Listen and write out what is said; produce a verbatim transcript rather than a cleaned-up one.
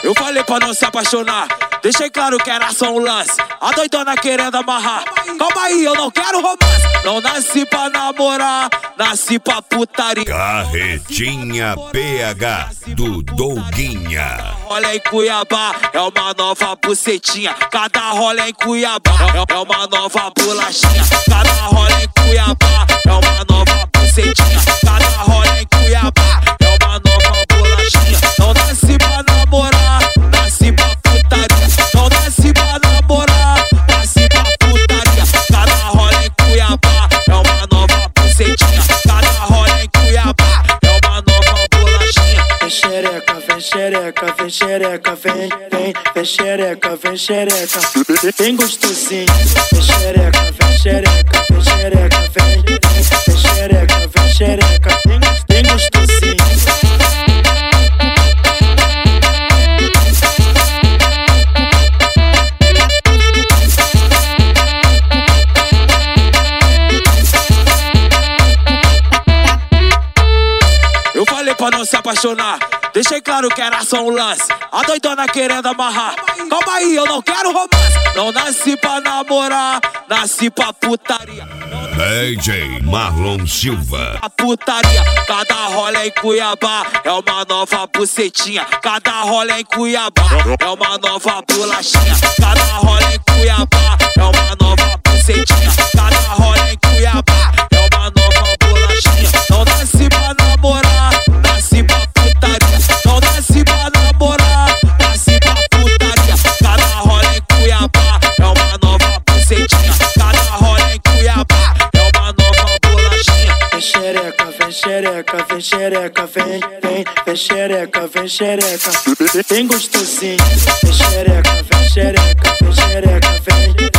Eu falei pra não se apaixonar, deixei claro que era só um lance. A doidona querendo amarrar, calma aí, eu não quero romance. Não nasci pra namorar, nasci pra putaria. Carretinha P H do Douguinha. Rola em Cuiabá, é uma nova bucetinha. Cada rola em Cuiabá, é uma nova bolachinha. Cada rola em Cuiabá, é uma nova bucetinha. Cada rola em Cuiabá, é uma nova bolachinha. Não nasci pra namorar, nasci pra putaria. Não nasci pra namorar, nasci pra putaria. Cada rola em Cuiabá, é uma nova bucetinha. Cada rola em Cuiabá, é uma nova bolachinha. Vem xereca, vem xereca, vem xereca, vem, vem, vem xereca, vem xereca, bem gostosinho. Vem xereca, vem xereca, vem xereca, vem, vem, vem xereca, vem xereca, bem, bem gostosinho. Eu falei pra não se apaixonar, deixei claro que era só um lance. A doidona querendo amarrar, calma aí, eu não quero romance. Não nasci pra namorar, nasci pra putaria. D J Marlon Silva. A putaria, cada rola em Cuiabá, é uma nova bucetinha. Cada rola em Cuiabá, é uma nova bolachinha. Cada rola em Cuiabá, é uma nova bucetinha. Cada rola em Cuiabá, é uma nova bolachinha. Não nasci pra namorar, nasci pra putaria. Não nasci pra namorar, nasci pra putaria. Cada rola em Cuiabá, é uma nova bucetinha. Cada rola em Cuiabá, é uma nova bolachinha. Vem xereca, vem xereca, vem xereca, vem, vem, vem xereca, vem xereca, bem gostosinho. Vem xereca, vem xereca, vem xereca, vem.